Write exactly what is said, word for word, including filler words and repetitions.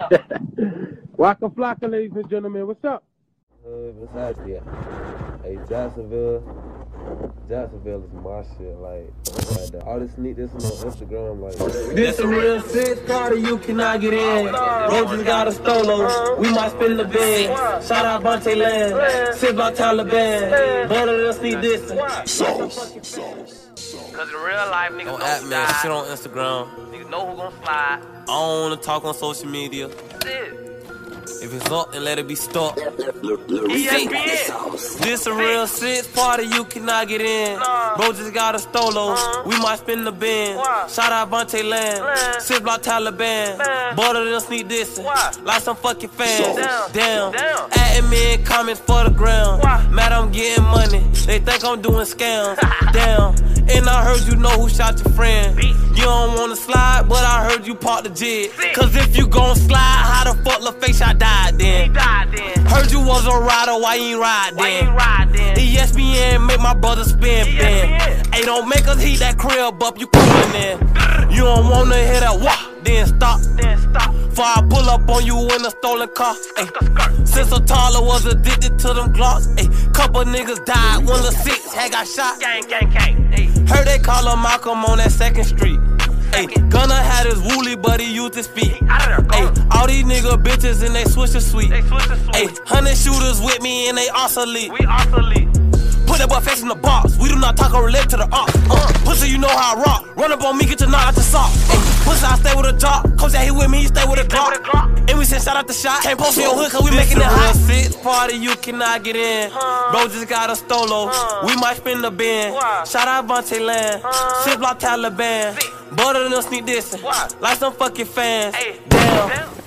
Waka Flocka, ladies and gentlemen, what's up? Uh, besides that, hey, Jacksonville, Jacksonville is my shit. Like, like all this sneak this on Instagram, like. This a real six party, you cannot get in. Bro just got a stolo, we might spin the bin. Shout out Bonte Land, sit by Taliban. Better than sneak this. Cause in real life, niggas Don't know at who me, died. shit on Instagram. Niggas know who gon' slide. I don't wanna talk on social media. That's it. If it's up, then let it be stuck. E S P N. This a real six party, you cannot get in. Bro just got a stolo, we might spin the bin. Shout out Bonte Land, sit block Taliban. Better than sneak dissing, like some fucking fans. Damn, adding me in comments for the ground. Mad I'm getting money, they think I'm doing scams. Damn, and I heard you know who shot your friend. You don't wanna slide, but I heard you part the jig. Cause if you gon' slide, how the fuck LaFace I died then? Heard you was a rider, why you ain't ride then? E S P N make my brother spin, spin. Hey, don't make us heat that crib up, you coolin' in. You don't wanna hear that wah, then stop. Before I pull up on you in a stolen car. Ay, since Atala was addicted to them Glocks. Ay, couple niggas died, one of six had got shot. Gang, gang, gang. Heard they call him Malcolm on that second street. Ay, Gunna had his woolly, but he used his feet. Ay, all these nigga bitches and they switch the sweet. They switch the sweet. Ay, hundred shooters with me and they obsolete. We obsolete. Put that boy face in the box. We do not talk or relate to the ops. Uh, pussy, you know how I rock. Run up on me, get your knot out the sock. Ay, pussy, I stay with a job. Coach that he with me, he stay with a Glock. And we send shout out the shot. Can't post in your hood cause we making it hot. Six party, you cannot get in. Bro just got a stolo. We might spin the bin. Shout out Bonte Land. Sit block Taliban. Better than sneak dissing. Like some fucking fans. Damn.